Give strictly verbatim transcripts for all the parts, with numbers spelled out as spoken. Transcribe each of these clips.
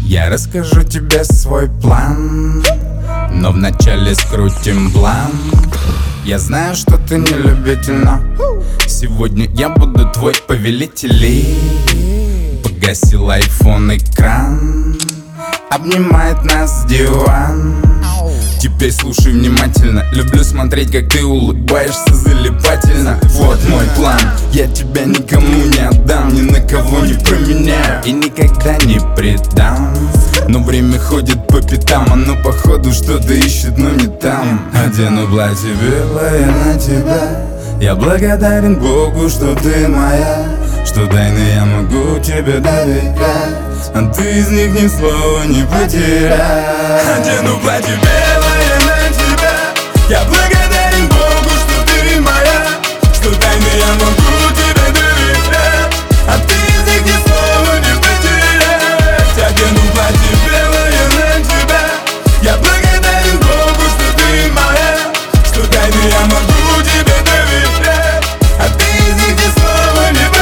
Я расскажу тебе свой план, но вначале скрутим бланк. Я знаю, что ты не любитель, но сегодня я буду твой повелитель. Погасил айфон экран, обнимает нас диван. Теперь слушай внимательно. Люблю смотреть, как ты улыбаешься залипательно. Вот мой план, я тебя никому не отдам, ни на кого не променяю и никогда не предам. Но время ходит по пятам, оно походу что-то ищет, но не там. Одену платье белое на тебя. Я благодарен Богу, что ты моя, что тайны я могу тебе доверять, а ты из них ни слова не потеряй. Одену платье белое на тебя. Я благодарен Богу, что ты моя, что тайны я могу тебе доверять, а ты из них ни слова не потерять. Одену платье белое на тебя. Я благодарен Богу, что ты моя, что тайны я могу тебе доверять, а ты из них ни слова не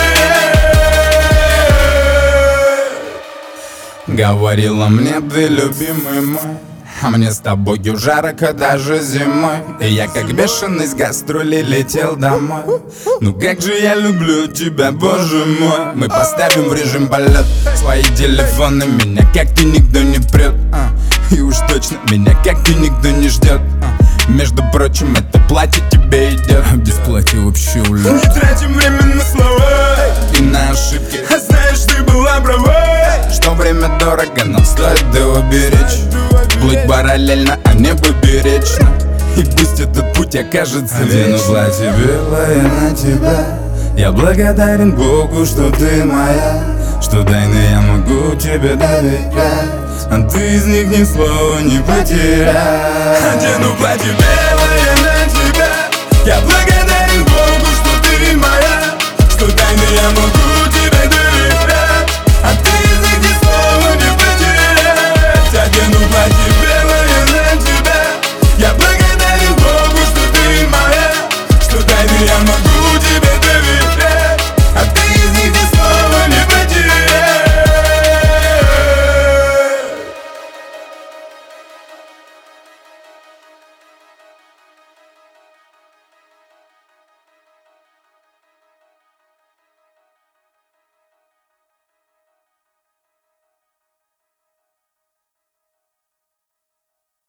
потерять. Говорила мне, ты любимый мой, а мне с тобою жарко даже зимой. И я как бешеный с гастролей летел домой. Ну как же я люблю тебя, боже мой. Мы поставим в режим полет свои телефоны. Меня как-то никто не прет, а. И уж точно меня как-то никто не ждет, а. Между прочим, это платье тебе идет. Без платья вообще улет. Не тратим время на слова и на ошибки. А знаешь, ты была права, что время дорого, нам стоит его беречь. Плыть параллельно, а не поперечно. И пусть этот путь окажется вечным. Одену платье белое на тебя. Я благодарен Богу, что ты моя, что тайны я могу тебе доверять, а ты из них ни слова не потеряй. Одену платье белое на тебя. Я благодарен Богу, что ты моя, что тайны я могу